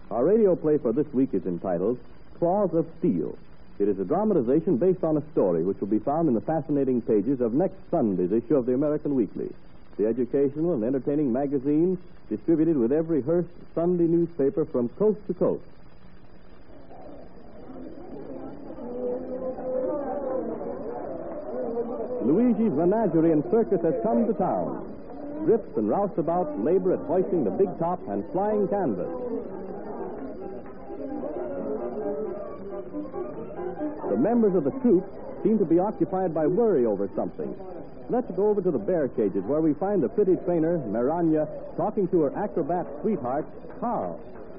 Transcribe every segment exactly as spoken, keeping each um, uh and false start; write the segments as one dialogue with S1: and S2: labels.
S1: Our radio play for this week is entitled Claws of Steel. It is a dramatization based on a story which will be found in the fascinating pages of next Sunday's issue of the American Weekly, the educational and entertaining magazine distributed with every Hearst Sunday newspaper from coast to coast. Luigi's Menagerie and Circus has come to town. Drips and roustabouts labor at hoisting the big top and flying canvas. The members of the troupe seem to be occupied by worry over something. Let's go over to the bear cages where we find the pretty trainer, Maranya, talking to her acrobat sweetheart, Carl.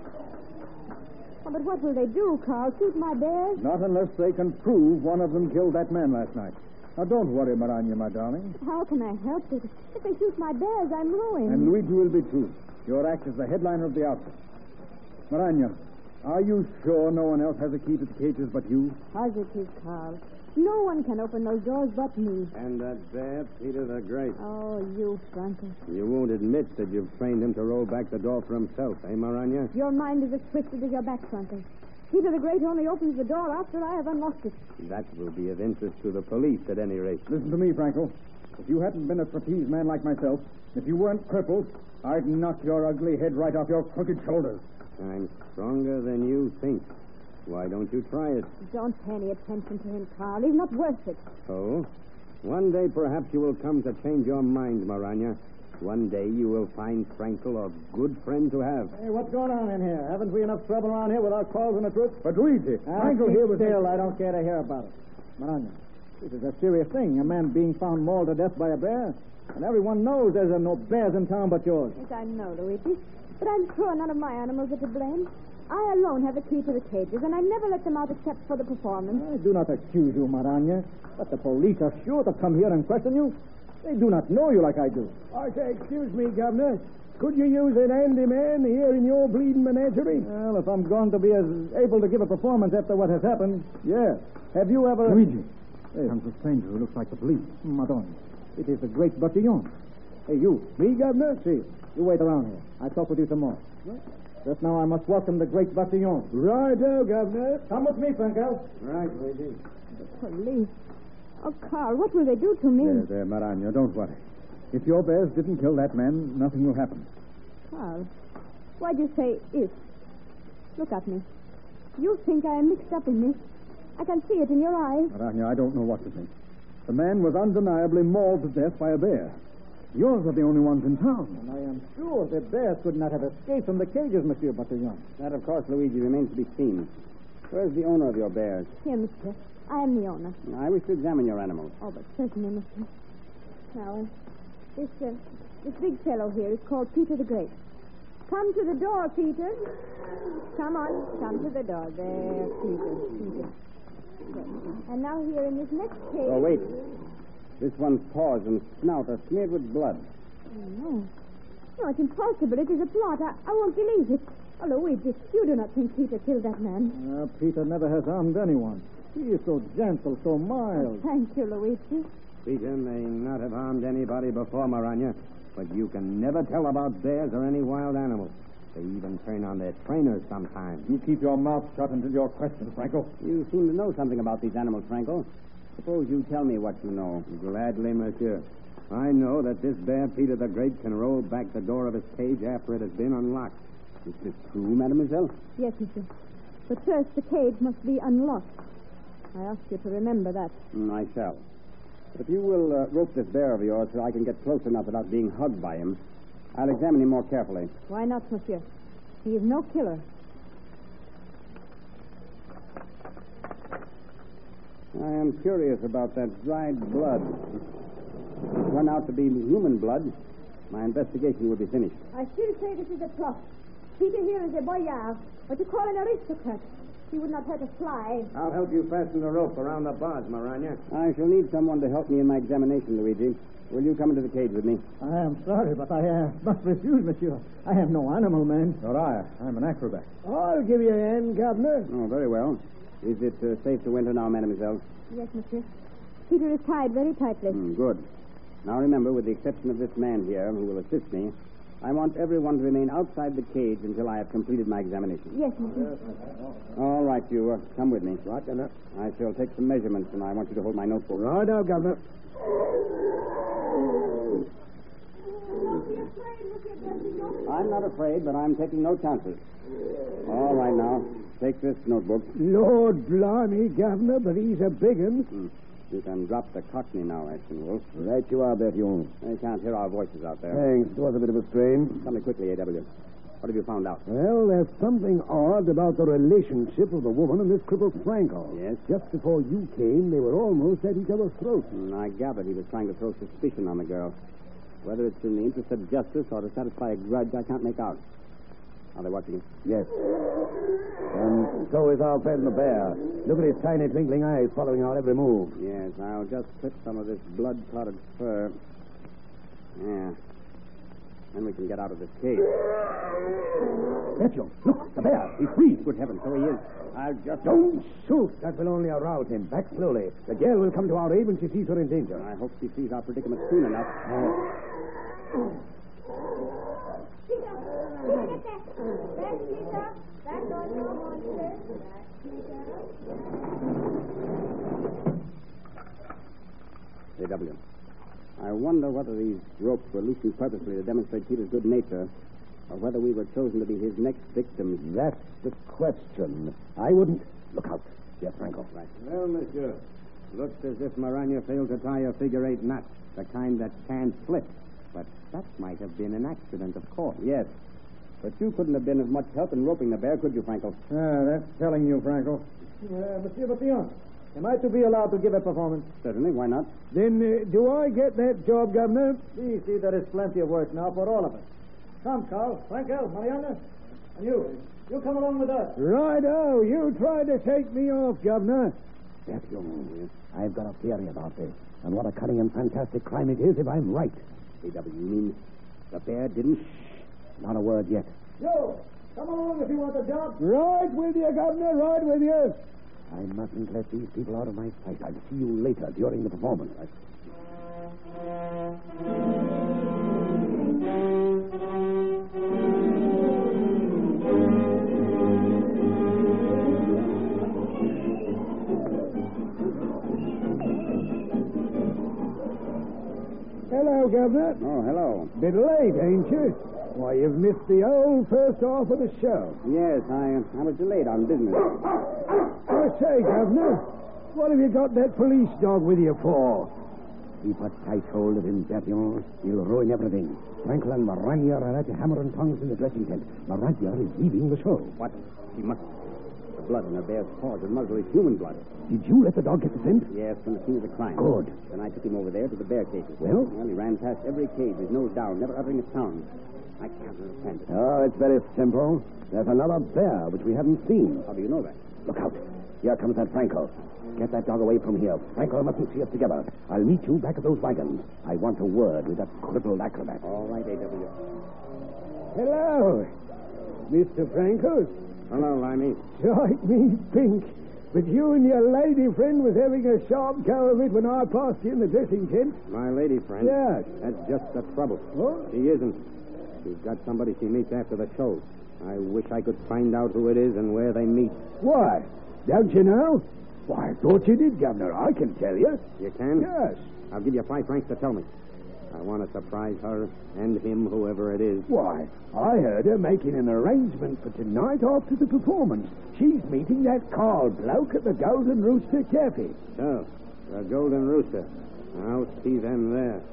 S2: Oh, but what will they do, Carl? Shoot my bears?
S3: Not unless they can prove one of them killed that man last night. Now, don't worry, Maranya, my darling.
S2: How can I help it? If they shoot my bears, I'm ruined.
S3: And Luigi will be, too. Your act is the headliner of the outfit. Maranya, are you sure no one else has a key to the cages but you?
S2: Positive, Carl. No one can open those doors but me.
S4: And that bear, Peter the Great.
S2: Oh, you, Franco.
S4: You won't admit that you've trained him to roll back the door for himself, eh, Maranya?
S2: Your mind is as twisted as your back, Franco. Peter the Great only opens the door after I have unlocked it.
S4: That will be of interest to the police, at any rate.
S3: Listen to me, Franco. If you hadn't been a trapeze man like myself, if you weren't crippled, I'd knock your ugly head right off your crooked shoulders.
S4: I'm stronger than you think. Why don't you try it?
S2: Don't pay any attention to him, Carl. He's not worth it.
S4: Oh? One day, perhaps you will come to change your mind, Maranya. One day you will find Frankel a good friend to have.
S3: Hey, what's going on in here? Haven't we enough trouble around here without calls and a troop? But Luigi, Frankel here was... Still, I don't care to hear about it. Maranya, this is a serious thing. A man being found mauled to death by a bear. And everyone knows there's no bears in town but yours.
S2: Yes, I know, Luigi. But I'm sure none of my animals are to blame. I alone have the key to the cages, and I never let them out except for the performance.
S3: I do not accuse you, Maranya. But the police are sure to come here and question you. They do not know you like I do. I say, excuse me, Governor. Could you use an handyman here in your bleeding menagerie? Well, if I'm going to be as able to give a performance after what has happened, yes. Have you ever... Luigi. Hey, comes a stranger who looks like the police. Madonna. It is the great Bataillon. Hey, you. Me, Governor? See. You wait around here. I'll talk with you some more. What? Just now I must welcome the great Bataillon. Righto, Governor. Come with me, Frankel.
S4: Right, lady.
S2: The police. Oh, Carl, what will they do to me?
S3: There, there, Maranya, don't worry. If your bears didn't kill that man, nothing will happen.
S2: Carl, why'd you say if? Look at me. You think I am mixed up in this. I can see it in your eyes.
S3: Maranya, I don't know what to think. The man was undeniably mauled to death by a bear. Yours are the only ones in town. And I am sure the bears could not have escaped from the cages, Monsieur Bataillon.
S4: That, of course, Luigi, remains to be seen. Where's the owner of your bears?
S2: Here, Monsieur. I am the owner.
S4: I wish to examine your animals.
S2: Oh, but certainly, Monsieur. Now, uh, this, uh, this big fellow here is called Peter the Great. Come to the door, Peter. Come on, come to the door. There, Peter, Peter. There. And now here in this next cage...
S4: Oh, wait. This one's paws and snout are smeared with blood.
S2: Oh, no. No, it's impossible. It is a plot. I, I won't believe it. Oh, Luigi, you do not think Peter killed that man.
S3: Uh, Peter never has harmed anyone. He is so gentle, so mild.
S2: Oh, thank you, Luigi.
S4: Peter may not have harmed anybody before, Maranya, but you can never tell about bears or any wild animals. They even turn on their trainers sometimes.
S3: You keep your mouth shut until you're questioned, Franco.
S4: You seem to know something about these animals, Franco. Suppose you tell me what you know. Gladly, monsieur. I know that this bear, Peter the Great, can roll back the door of his cage after it has been unlocked. Is this true, mademoiselle?
S2: Yes, monsieur. But first, the cage must be unlocked. I ask you to remember that.
S4: Mm, I shall. But if you will uh, rope this bear of yours so I can get close enough without being hugged by him, I'll examine him more carefully.
S2: Why not, monsieur? He is no killer.
S4: I am curious about that dried blood. If it turned out to be human blood, my investigation will be finished.
S2: I still say this is a plot. Peter here is a boyard, what you call an aristocrat. He would not hurt a fly.
S4: I'll help you fasten the rope around the bars, Maranya. I shall need someone to help me in my examination, Luigi. Will you come into the cage with me?
S3: I am sorry, but I uh, must refuse, monsieur. I am no animal man. Nor I. I'm an acrobat. I'll give you a hand, Governor.
S4: Oh, very well. Is it uh, safe to enter now, mademoiselle?
S2: Yes, monsieur. Peter is tied very tightly.
S4: Mm, good. Now remember, with the exception of this man here, who will assist me, I want everyone to remain outside the cage until I have completed my examination.
S2: Yes, monsieur.
S4: All right, you uh, come with me. Right, Governor. I shall take some measurements, and I want you to hold my notebook.
S3: Right now, Governor.
S4: I'm not afraid, but I'm taking no chances. All right, now, take this notebook.
S3: Lord blimey, Governor, but he's a big un.
S4: Hmm. You can drop the cockney now, Ashton Wolf.
S3: Right you are, Bertillon.
S4: They can't hear our voices out there.
S3: Thanks. It was a bit of a strain.
S4: Tell me quickly, A W. What have you found out?
S3: Well, there's something odd about the relationship of the woman and this crippled Franco.
S4: Yes?
S3: Just before you came, they were almost at each other's throats.
S4: And I gathered he was trying to throw suspicion on the girl. Whether it's in the interest of justice or to satisfy a grudge, I can't make out. Are they watching us?
S3: Yes. And so is our friend the bear. Look at his tiny twinkling eyes following our every move.
S4: Yes, I'll just clip some of this blood-clotted fur. Yeah. Then we can get out of this cage.
S3: Betcha. Look, the bear. He's free.
S4: Good heavens, so he is. I'll just...
S3: Don't shoot. That will only arouse him. Back slowly. The girl will come to our aid when she sees her in danger.
S4: I hope she sees our predicament soon enough.
S3: Oh.
S4: A W. I wonder whether these ropes were loosened purposely to demonstrate Peter's good nature, or whether we were chosen to be his next victims.
S3: That's the question. I wouldn't... Look out. Yes, Franco.
S4: Right. Well, monsieur, looks as if Maranya failed to tie a figure-eight knot, the kind that can't slip. But that might have been an accident, of course. Yes. But you couldn't have been of much help in roping the bear, could you, Franco?
S3: Ah, that's telling you, Franco. Uh, Monsieur Bertillon, am I to be allowed to give a performance?
S4: Certainly, why not?
S3: Then uh, do I get that job, Governor?
S5: We see there is plenty of work now for all of us. Come, Carl, Franco, Mariana, and you. You come along with us.
S3: Righto. You tried to take me off, Governor. Bertillon, I've got a theory about this. And what a cunning and fantastic crime it is if I'm right.
S4: A W, you mean the bear didn't...
S3: Shh. Not a word yet.
S5: You, come along if you want the job.
S3: Right with you, Governor. Right with you. I mustn't let these people out of my sight. I'll see you later during the performance. Hello, Governor.
S4: Oh, hello.
S3: Bit late, ain't you? Why, you've missed the whole first half of the show.
S4: Yes, I, I was delayed on business.
S3: I say, Governor, what have you got that police dog with you for? Keep a tight hold of him, Bertillon. He'll ruin everything. Franklin and Maranya are at the hammer and tongs in the dressing tent. Maranya is leaving the show.
S4: What? He must... The blood on the bear's paws and muzzle is human blood.
S3: Did you let the dog get the scent?
S4: Yes, from the scene of the crime.
S3: Good.
S4: Then I took him over there to the bear cages.
S3: Well?
S4: Well, he ran past every cage, his nose down, never uttering a sound. I can't understand it.
S3: Oh, it's very simple. There's another bear which we haven't seen.
S4: How do you know that?
S3: Look out. Here comes that Franco. Get that dog away from here. Franco mustn't see us together. I'll meet you back at those wagons. I want a word with that crippled acrobat.
S4: All right, A W.
S3: Hello, Mister Franco.
S4: Hello, Limey.
S3: Strike me pink. But you and your lady friend was having a sharp go of it when I passed you in the dressing tent.
S4: My lady friend?
S3: Yes.
S4: That's just the trouble.
S3: What?
S4: She isn't. She's got somebody she meets after the show. I wish I could find out who it is and where they meet.
S3: Why? Don't you know? Why, I thought you did, Governor. I can tell you.
S4: You can?
S3: Yes.
S4: I'll give you five francs to tell me. I want to surprise her and him, whoever it is.
S3: Why, I heard her making an arrangement for tonight after the performance. She's meeting that Carl bloke at the Golden Rooster Cafe.
S4: So, the Golden Rooster. I'll see them there.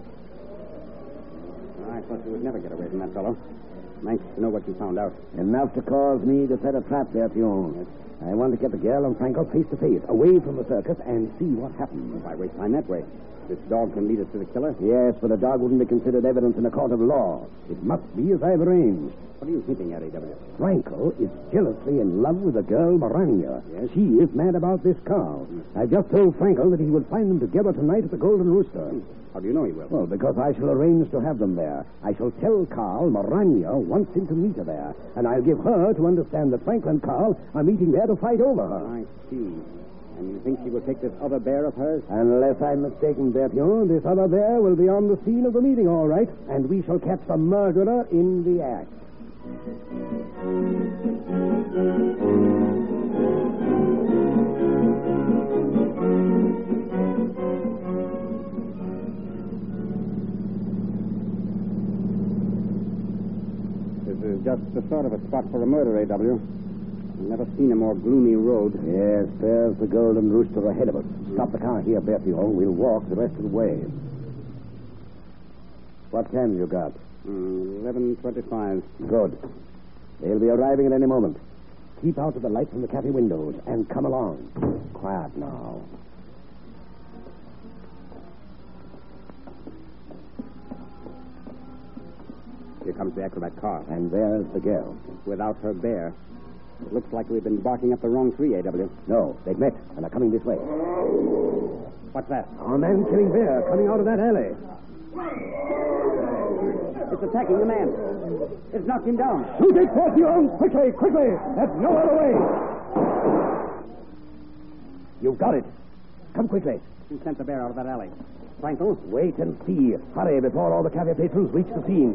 S4: I thought you would never get away from that fellow. Thanks to know what you found out.
S3: Enough to cause me to set a trap there, Pion. Yes. I want to get the girl and Franco face to face, away from the circus, and see what happens.
S4: Why waste time that way? This dog can lead us to the killer?
S3: Yes, but a dog wouldn't be considered evidence in a court of law. It must be as I've arranged.
S4: What are you hinting at, A W?
S3: Franco is jealously in love with the girl Maranya.
S4: Yes?
S3: She is mad about this Carl. Mm. I just told Franco that he would find them together tonight at the Golden Rooster.
S4: Mm. How do you know he will?
S3: Well, because I shall arrange to have them there. I shall tell Carl Maranya wants him to meet her there, and I'll give her to understand that Frank and Carl are meeting there to fight over her.
S4: I see. And you think she will take this other bear of hers?
S3: Unless I'm mistaken, Bertillon, this other bear will be on the scene of the meeting, all right, and we shall catch the murderer in the act.
S4: This is just the sort of a spot for a murder, A W I've never seen a more gloomy road.
S3: Yes, there's the Golden Rooster ahead of us. Stop the car here, Bertillon. We'll walk the rest of the way. What time you got?
S4: Mm, eleven twenty-five.
S3: Good. They'll be arriving at any moment. Keep out of the light from the cafe windows and come along. Quiet now.
S4: Here comes the acrobat car.
S3: And there's the girl.
S4: Without her bear. It looks like we've been barking up the wrong tree, A W
S3: No, they've met and are coming this way.
S4: What's that?
S3: Our man-killing bear coming out of that alley.
S4: It's attacking the man. It's knocked him down.
S3: Shoot it, Bertillon! Quickly, quickly! There's no other way! You've got it. Come quickly.
S4: Who sent the bear out of that alley? Frankel?
S3: Wait and see. Hurry before all the cafe patrons reach the scene.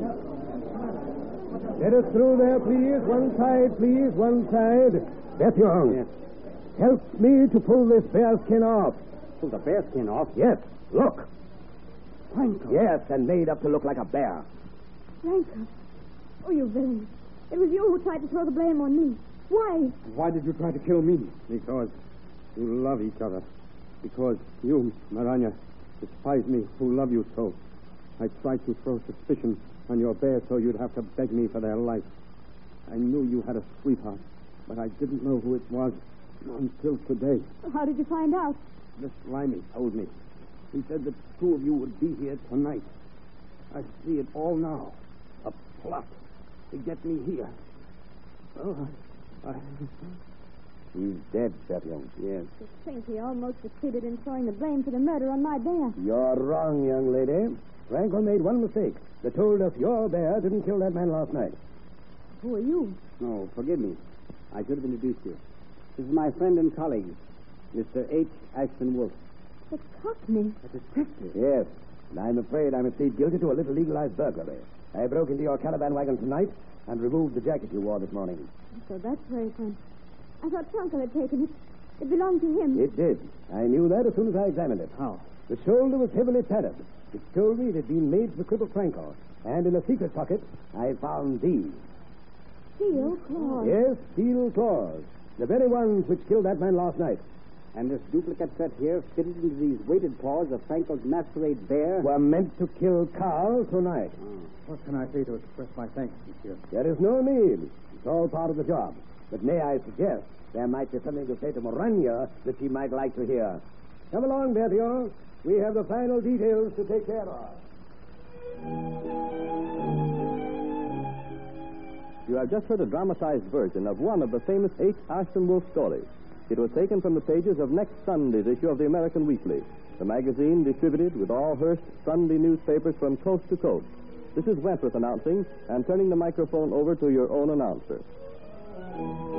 S3: Let us through there, please. One side, please. One side. Bertillon.
S4: Yes.
S3: Help me to pull this bearskin off.
S4: Pull the bear skin off?
S3: Yes. Look.
S4: Frankel?
S3: Yes, and made up to look like a bear.
S2: Franco. Oh, you villain. It was you who tried to throw the blame on me. Why?
S4: Why did you try to kill me? Because you love each other. Because you, Maranya, despise me who love you so. I tried to throw suspicion on your bear so you'd have to beg me for their life. I knew you had a sweetheart, but I didn't know who it was until today.
S2: How did you find out?
S4: Miss Limey told me. He said that two of you would be here tonight. I see it all now. A plot to get me here. Oh, I... I...
S3: He's dead, Bertillon.
S4: Yes.
S2: To think he almost succeeded in throwing the blame for the murder on my bear.
S3: You're wrong, young lady. Franco made one mistake. They told us your bear didn't kill that man last night.
S2: Who are you?
S4: No, forgive me. I should have introduced you. This is my friend and colleague, Mister H. Ashton Wolf.
S2: The Cockney.
S4: A detective?
S3: Yes, and I'm afraid I'm plead guilty to a little legalized burglary. I broke into your caravan wagon tonight and removed the jacket you wore this morning.
S2: So that's where it went. I thought Franco had taken it. It belonged to him.
S3: It did. I knew that as soon as I examined it.
S4: How?
S3: The shoulder was heavily padded. It told me it had been made for the crippled Franco. And in a secret pocket, I found these.
S2: Steel claws.
S3: Yes, steel claws. The very ones which killed that man last night.
S4: And this duplicate set here fitted into these weighted claws of Frankel's masquerade bear?
S3: Were meant to kill Carl tonight.
S4: Oh. What can I say to express my thanks, monsieur?
S3: There is no need. It's all part of the job. But may I suggest there might be something to say to Morania that she might like to hear. Come along, Bertillon. We have the final details to take care of.
S1: You have just heard a dramatized version of one of the famous H. Ashton Wolf stories. It was taken from the pages of next Sunday's issue of the American Weekly, the magazine distributed with all Hearst Sunday newspapers from coast to coast. This is Wentworth announcing and turning the microphone over to your own announcer.